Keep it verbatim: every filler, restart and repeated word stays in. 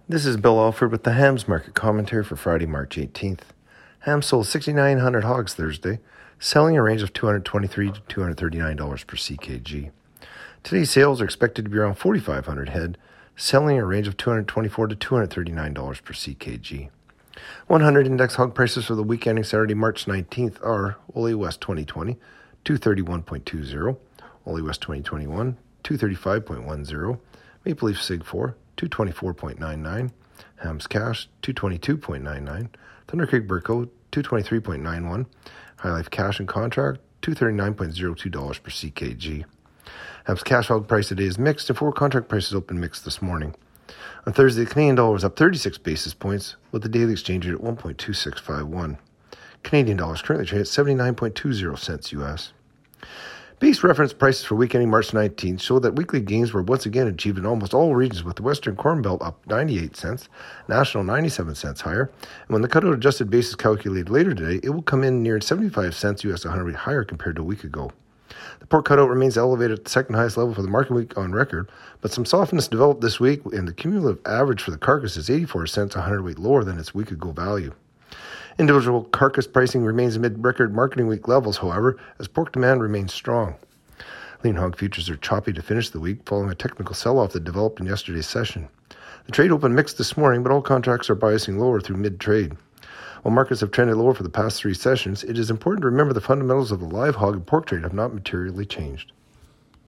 This is Bill Alford with the Hams Market Commentary for Friday, March eighteenth. Hams sold six thousand nine hundred hogs Thursday, selling a range of two hundred twenty-three dollars to two hundred thirty-nine dollars per C K G. Today's sales are expected to be around forty-five hundred head, selling a range of two hundred twenty-four dollars to two hundred thirty-nine dollars per C K G. one hundred index hog prices for the week ending Saturday, March nineteenth are Ole West twenty twenty, two thirty-one point two zero, Ole West twenty twenty-one, two thirty-five point one zero, Maple Leaf Sig four, two twenty-four point nine nine, Hams Cash, two twenty-two point nine nine, Thunder Creek Burco, two twenty-three point nine one, High Life Cash and Contract, two thirty-nine point zero two dollars per C K G. Hams Cash hog price today is mixed, and forward contract prices open mixed this morning. On Thursday, the Canadian dollar was up thirty-six basis points, with the daily exchange rate at one point two six five one. Canadian dollars currently trade at seventy-nine point two zero cents U S. Base reference prices for week ending March nineteenth show that weekly gains were once again achieved in almost all regions, with the Western Corn Belt up ninety-eight cents, National ninety-seven cents higher, and when the cutout adjusted base is calculated later today, it will come in near seventy-five cents U S a hundredweight higher compared to a week ago. The pork cutout remains elevated at the second highest level for the market week on record, but some softness developed this week, and the cumulative average for the carcass is eighty-four cents a hundredweight lower than its week ago value. Individual carcass pricing remains amid record marketing week levels, however, as pork demand remains strong. Lean hog futures are choppy to finish the week, following a technical sell-off that developed in yesterday's session. The trade opened mixed this morning, but all contracts are biasing lower through mid-trade. While markets have trended lower for the past three sessions, it is important to remember the fundamentals of the live hog and pork trade have not materially changed.